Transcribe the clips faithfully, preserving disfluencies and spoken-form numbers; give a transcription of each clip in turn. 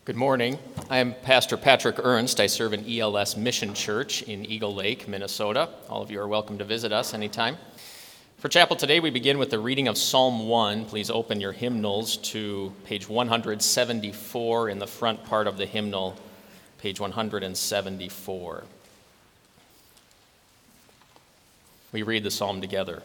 Good morning. I am Pastor Patrick Ernst. I serve in E L S Mission Church in Eagle Lake, Minnesota. All of you are welcome to visit us anytime. For chapel today, we begin with the reading of Psalm one. Please open your hymnals to page one seventy-four in the front part of the hymnal, page one seventy-four. We read the psalm together.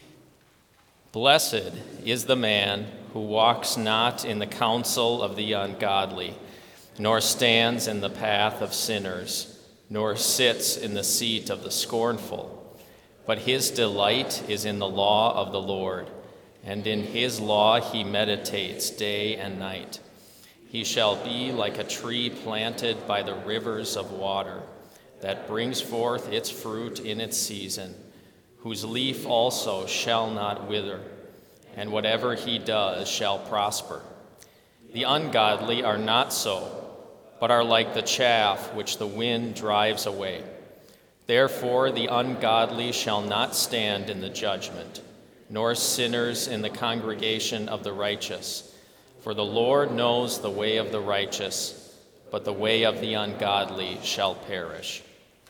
Blessed is the man who walks not in the counsel of the ungodly, nor stands in the path of sinners, nor sits in the seat of the scornful. But his delight is in the law of the Lord, and in his law he meditates day and night. He shall be like a tree planted by the rivers of water, that brings forth its fruit in its season, whose leaf also shall not wither, and whatever he does shall prosper. The ungodly are not so, but are like the chaff which the wind drives away. Therefore the ungodly shall not stand in the judgment, nor sinners in the congregation of the righteous. For the Lord knows the way of the righteous, but the way of the ungodly shall perish.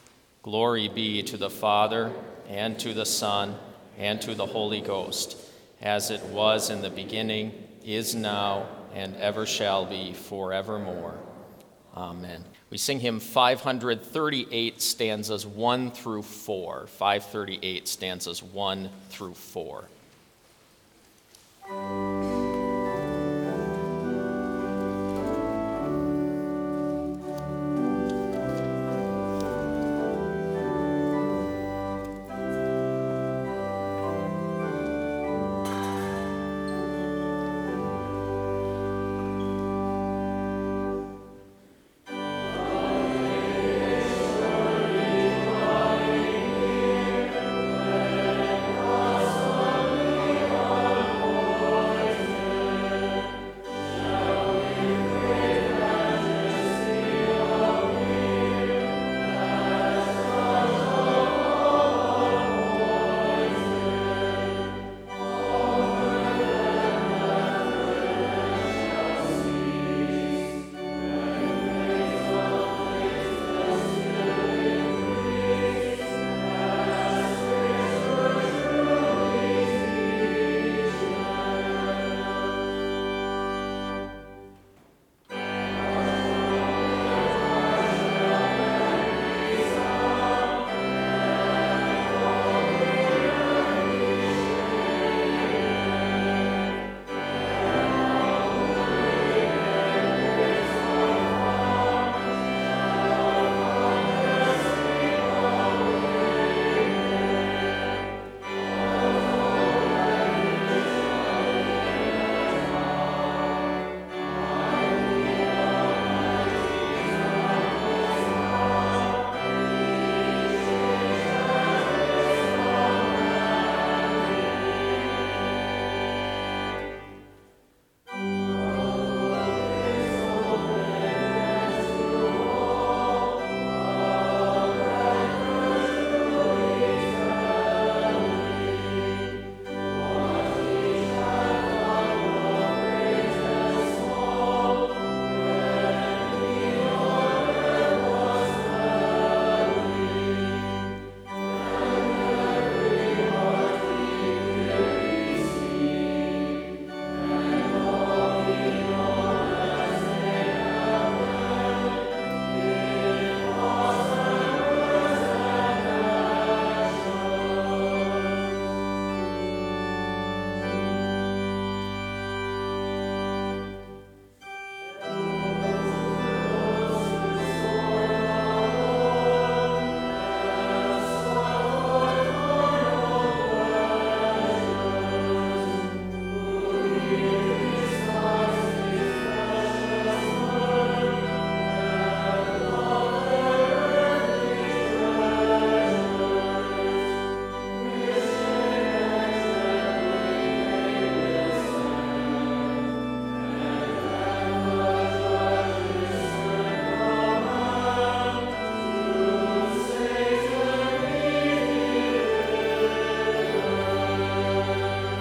Glory be to the Father, and to the Son, and to the Holy Ghost, as it was in the beginning, is now, and ever shall be, forevermore. Amen. We sing hymn five thirty-eight, stanzas one through four. five thirty-eight, stanzas one through four.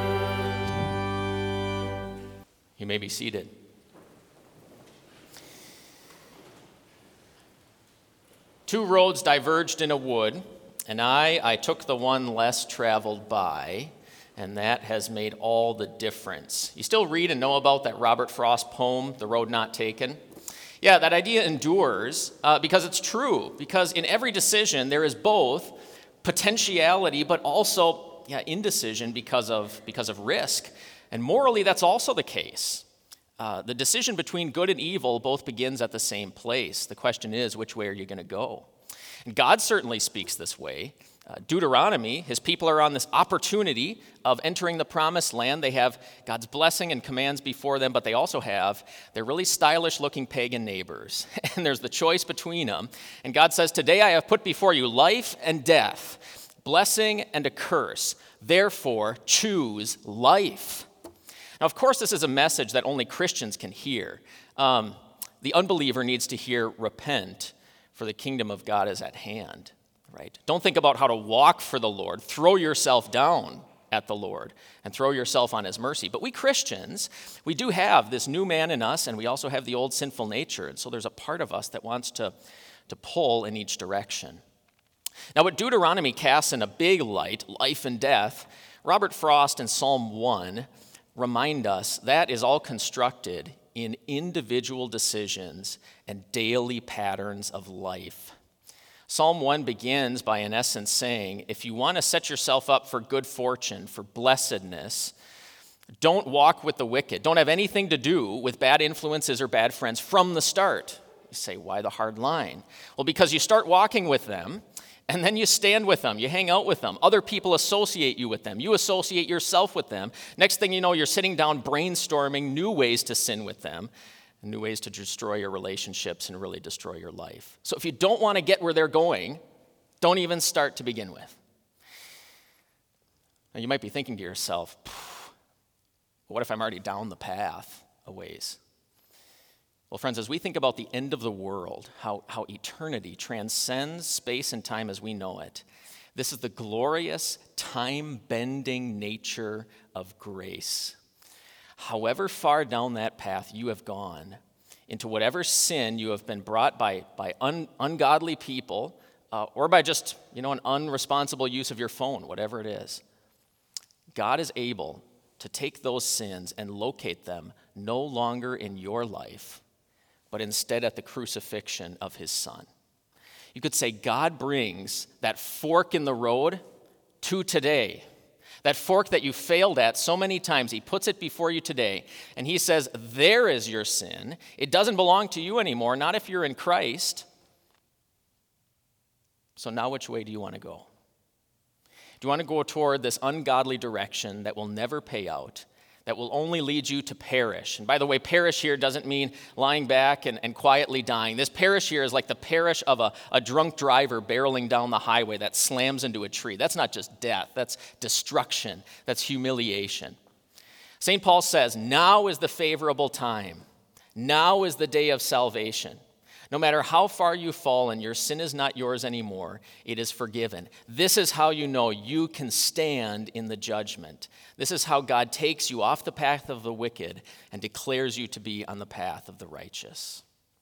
You may be seated. Two roads diverged in a wood, and I, I took the one less traveled by, and that has made all the difference. You still read and know about that Robert Frost poem, The Road Not Taken? Yeah, that idea endures uh, because it's true, because in every decision there is both potentiality but also yeah, indecision because of, because of risk. And morally, that's also the case. Uh, the decision between good and evil both begins at the same place. The question is, which way are you going to go? And God certainly speaks this way. Uh, Deuteronomy, his people are on this opportunity of entering the promised land. They have God's blessing and commands before them, but they also have their really stylish-looking pagan neighbors. And there's the choice between them. And God says, today I have put before you life and death, blessing and a curse. Therefore, choose life. Now, of course, this is a message that only Christians can hear. Um, the unbeliever needs to hear, repent, for the kingdom of God is at hand, right? Don't think about how to walk for the Lord. Throw yourself down at the Lord and throw yourself on his mercy. But we Christians, we do have this new man in us, and we also have the old sinful nature. And so there's a part of us that wants to, to pull in each direction. Now, what Deuteronomy casts in a big light, life and death, Robert Frost in Psalm one remind us that is all constructed in individual decisions and daily patterns of life. Psalm one begins by, in essence, saying, if you want to set yourself up for good fortune, for blessedness, don't walk with the wicked. Don't have anything to do with bad influences or bad friends from the start. You say, why the hard line? Well, because you start walking with them, and then you stand with them, you hang out with them. Other people associate you with them. You associate yourself with them. Next thing you know, you're sitting down brainstorming new ways to sin with them, and new ways to destroy your relationships and really destroy your life. So if you don't want to get where they're going, don't even start to begin with. Now you might be thinking to yourself, what if I'm already down the path a ways? Well, friends, as we think about the end of the world, how, how eternity transcends space and time as we know it, this is the glorious, time-bending nature of grace. However far down that path you have gone, into whatever sin you have been brought by, by un, ungodly people, uh, or by just, you know, an unresponsible use of your phone, whatever it is, God is able to take those sins and locate them no longer in your life, but instead at the crucifixion of his Son. You could say God brings that fork in the road to today. That fork that you failed at so many times, he puts it before you today. And he says, there is your sin. It doesn't belong to you anymore, not if you're in Christ. So now which way do you want to go? Do you want to go toward this ungodly direction that will never pay out, that will only lead you to perish? And by the way, perish here doesn't mean lying back and, and quietly dying. This perish here is like the perish of a, a drunk driver barreling down the highway that slams into a tree. That's not just death, that's destruction, that's humiliation. Saint Paul says, now is the favorable time. Now is the day of salvation. No matter how far you've fallen, your sin is not yours anymore. It is forgiven. This is how you know you can stand in the judgment. This is how God takes you off the path of the wicked and declares you to be on the path of the righteous.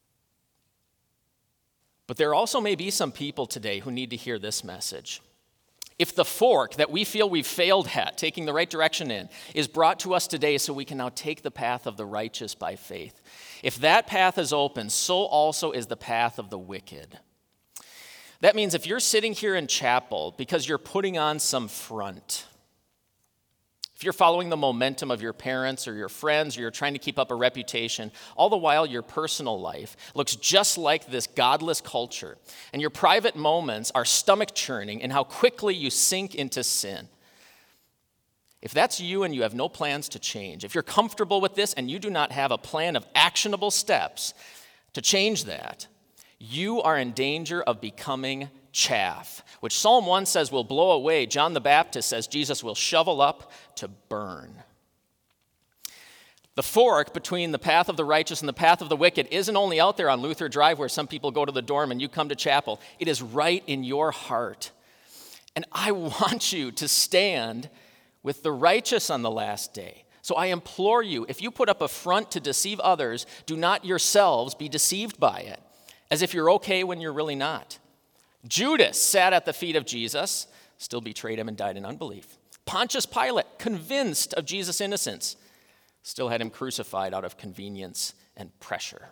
But there also may be some people today who need to hear this message. If the fork that we feel we've failed at, taking the right direction in, is brought to us today so we can now take the path of the righteous by faith, if that path is open, so also is the path of the wicked. That means if you're sitting here in chapel because you're putting on some front, if you're following the momentum of your parents or your friends, or you're trying to keep up a reputation, all the while your personal life looks just like this godless culture, and your private moments are stomach churning in how quickly you sink into sin. If that's you and you have no plans to change, if you're comfortable with this and you do not have a plan of actionable steps to change that, you are in danger of becoming chaff, which Psalm one says will blow away. John the Baptist says Jesus will shovel up to burn. The fork between the path of the righteous and the path of the wicked isn't only out there on Luther Drive where some people go to the dorm and you come to chapel. It is right in your heart. And I want you to stand with the righteous on the last day. So I implore you, if you put up a front to deceive others, do not yourselves be deceived by it, as if you're okay when you're really not. Judas sat at the feet of Jesus, still betrayed him and died in unbelief. Pontius Pilate, convinced of Jesus' innocence, still had him crucified out of convenience and pressure.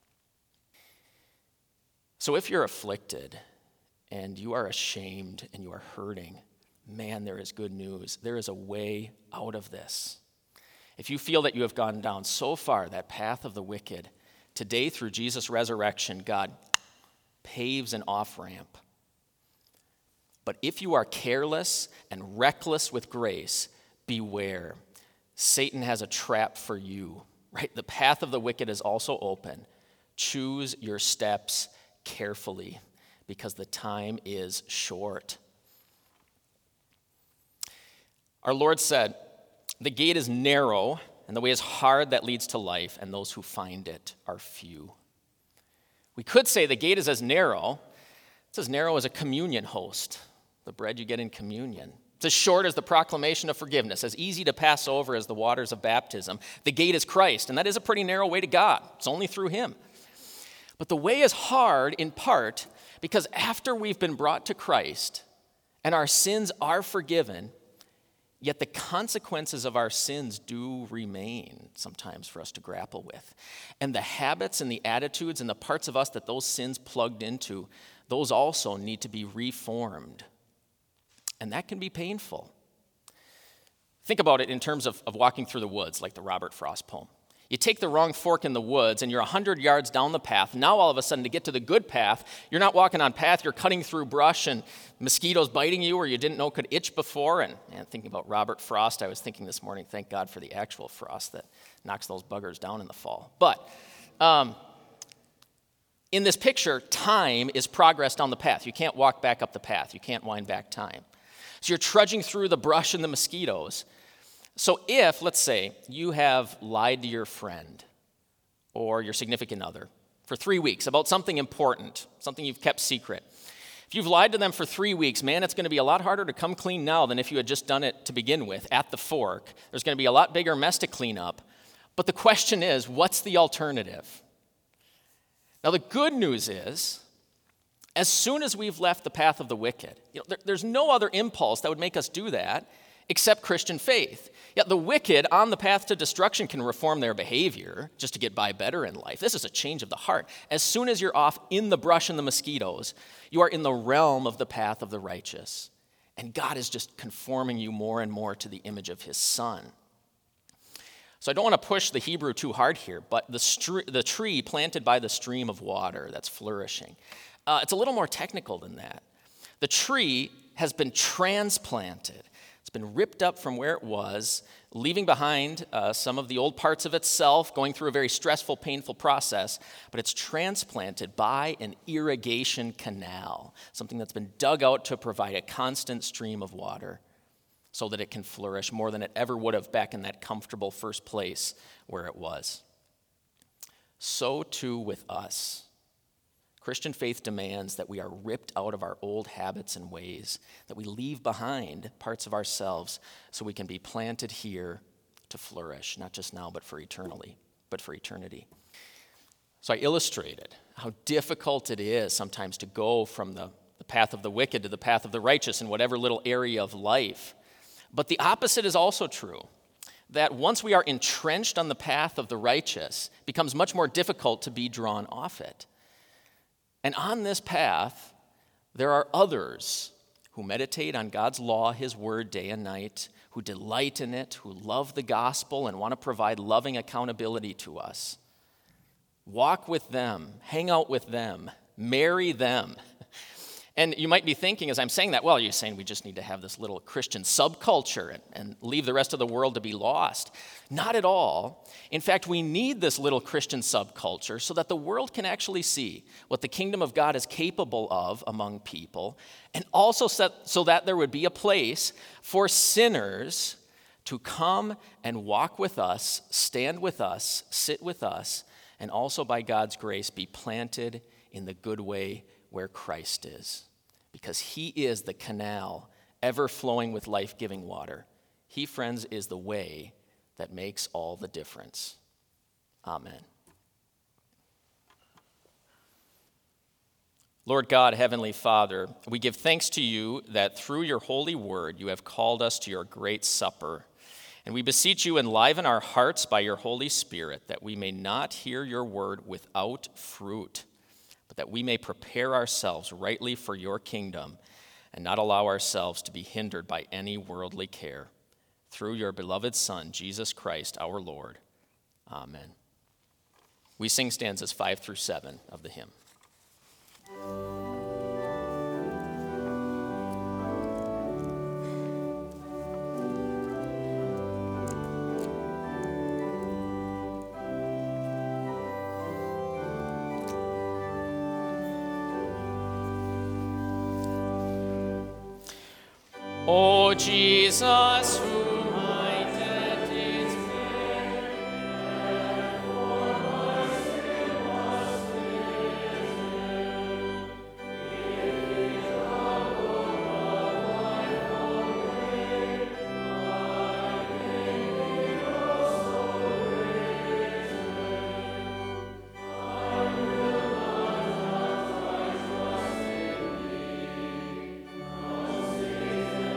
So if you're afflicted and you are ashamed and you are hurting, man, there is good news. There is a way out of this. If you feel that you have gone down so far, that path of the wicked, today through Jesus' resurrection, God paves an off-ramp. But if you are careless and reckless with grace, beware. Satan has a trap for you, right? The path of the wicked is also open. Choose your steps carefully because the time is short. Our Lord said, "The gate is narrow and the way is hard that leads to life, and those who find it are few." We could say the gate is as narrow, it's as narrow as a communion host, the bread you get in communion. It's as short as the proclamation of forgiveness, as easy to pass over as the waters of baptism. The gate is Christ, and that is a pretty narrow way to God. It's only through him. But the way is hard in part because after we've been brought to Christ and our sins are forgiven, yet the consequences of our sins do remain sometimes for us to grapple with. And the habits and the attitudes and the parts of us that those sins plugged into, those also need to be reformed. And that can be painful. Think about it in terms of, of walking through the woods, like the Robert Frost poem. You take the wrong fork in the woods and you're one hundred yards down the path. Now all of a sudden to get to the good path, you're not walking on path, you're cutting through brush and mosquitoes biting you or you didn't know could itch before. And, and thinking about Robert Frost, I was thinking this morning, thank God for the actual frost that knocks those buggers down in the fall. But um, in this picture, time is progress down the path. You can't walk back up the path. You can't wind back time. So you're trudging through the brush and the mosquitoes. So if, let's say, you have lied to your friend or your significant other for three weeks about something important, something you've kept secret. If you've lied to them for three weeks, man, it's going to be a lot harder to come clean now than if you had just done it to begin with at the fork. There's going to be a lot bigger mess to clean up. But the question is, what's the alternative? Now, the good news is, as soon as we've left the path of the wicked, you know, there, there's no other impulse that would make us do that except Christian faith. Yet the wicked on the path to destruction can reform their behavior just to get by better in life. This is a change of the heart. As soon as you're off in the brush and the mosquitoes, you are in the realm of the path of the righteous. And God is just conforming you more and more to the image of his Son. So I don't want to push the Hebrew too hard here, but the, stre- the tree planted by the stream of water that's flourishing, uh, it's a little more technical than that. The tree has been transplanted. It's been ripped up from where it was, leaving behind uh, some of the old parts of itself, going through a very stressful, painful process, but it's transplanted by an irrigation canal, something that's been dug out to provide a constant stream of water so that it can flourish more than it ever would have back in that comfortable first place where it was. So too with us. Christian faith demands that we are ripped out of our old habits and ways, that we leave behind parts of ourselves so we can be planted here to flourish, not just now, but for eternally, but for eternity. So I illustrated how difficult it is sometimes to go from the, the path of the wicked to the path of the righteous in whatever little area of life. But the opposite is also true, that once we are entrenched on the path of the righteous, it becomes much more difficult to be drawn off it. And on this path, there are others who meditate on God's law, his word, day and night, who delight in it, who love the gospel and want to provide loving accountability to us. Walk with them, hang out with them, marry them. And you might be thinking as I'm saying that, well, you're saying we just need to have this little Christian subculture and, and leave the rest of the world to be lost. Not at all. In fact, we need this little Christian subculture so that the world can actually see what the kingdom of God is capable of among people, and also set, so that there would be a place for sinners to come and walk with us, stand with us, sit with us, and also by God's grace be planted in the good way where Christ is, because he is the canal ever flowing with life-giving water. He, friends, is the way that makes all the difference. Amen. Lord God, Heavenly Father, we give thanks to you that through your holy word you have called us to your great supper. And we beseech you, enliven our hearts by your Holy Spirit, that we may not hear your word without fruit, but that we may prepare ourselves rightly for your kingdom and not allow ourselves to be hindered by any worldly care. Through your beloved Son, Jesus Christ, our Lord. Amen. We sing stanzas five through seven of the hymn. O Jesus, whom my debt is paid, for my sin was risen. If His love above my fountain, my Lady also risen. I will not have my trust in Thee, from Satan.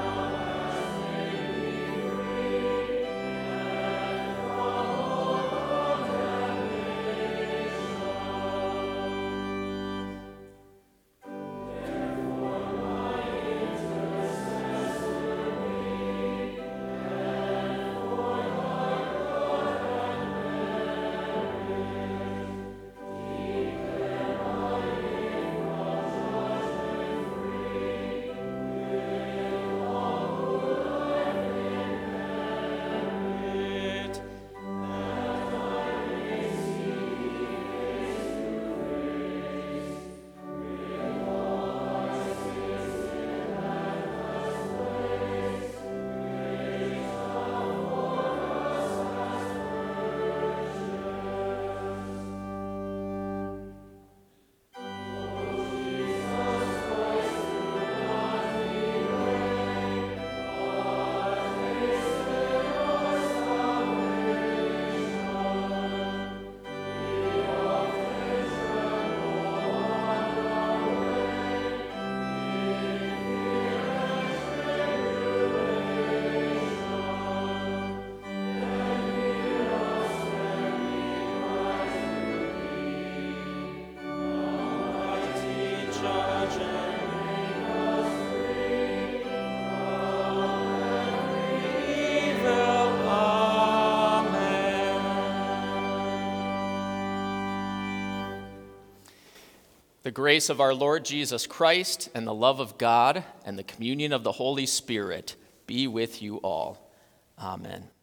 The grace of our Lord Jesus Christ and the love of God and the communion of the Holy Spirit be with you all. Amen.